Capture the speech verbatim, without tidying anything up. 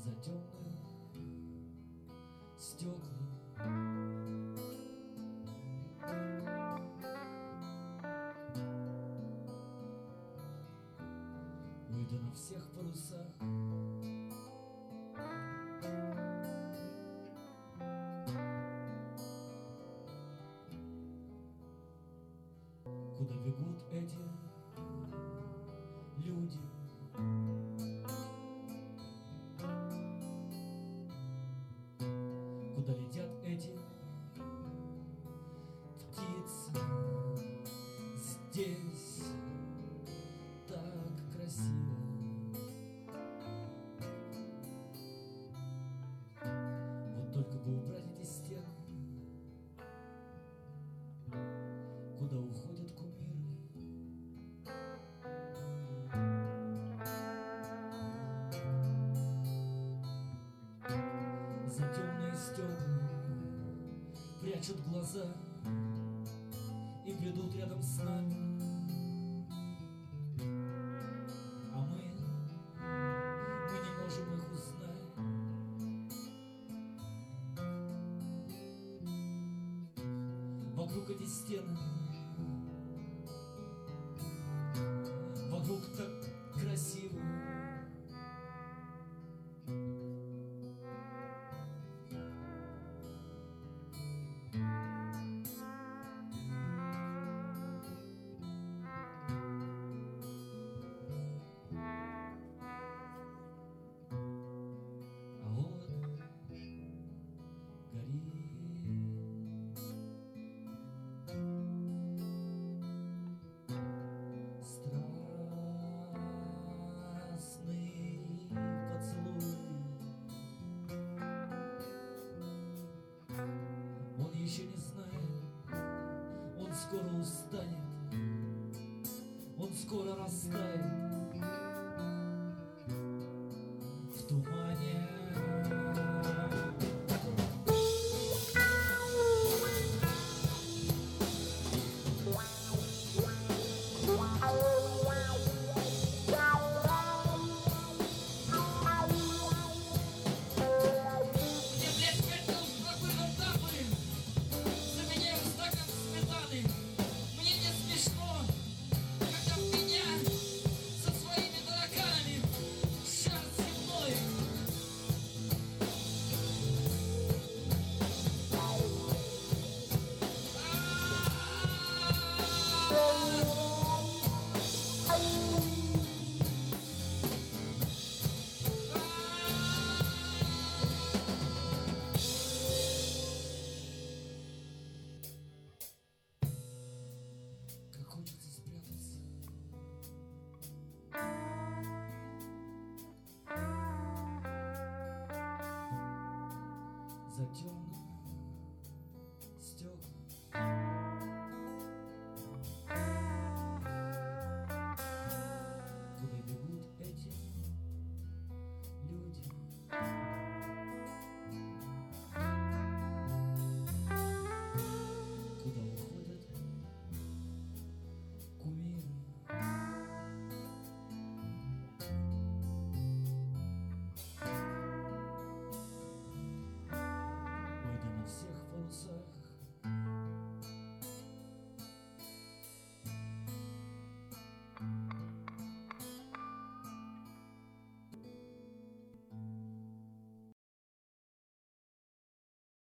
за темным стеклом. Уйду на всех парусах, куда бегут эти люди. Куда летят эти птицы? Здесь так красиво. Вот только бы убрать эти стены, куда уходят кумиры. За темные стекла прячут глаза и бредут рядом с нами. А мы, мы не можем их узнать. Вокруг эти стены, вокруг так красиво. Он еще не знает, он скоро устанет, он скоро растает в тумане. Хочется спрятаться за темным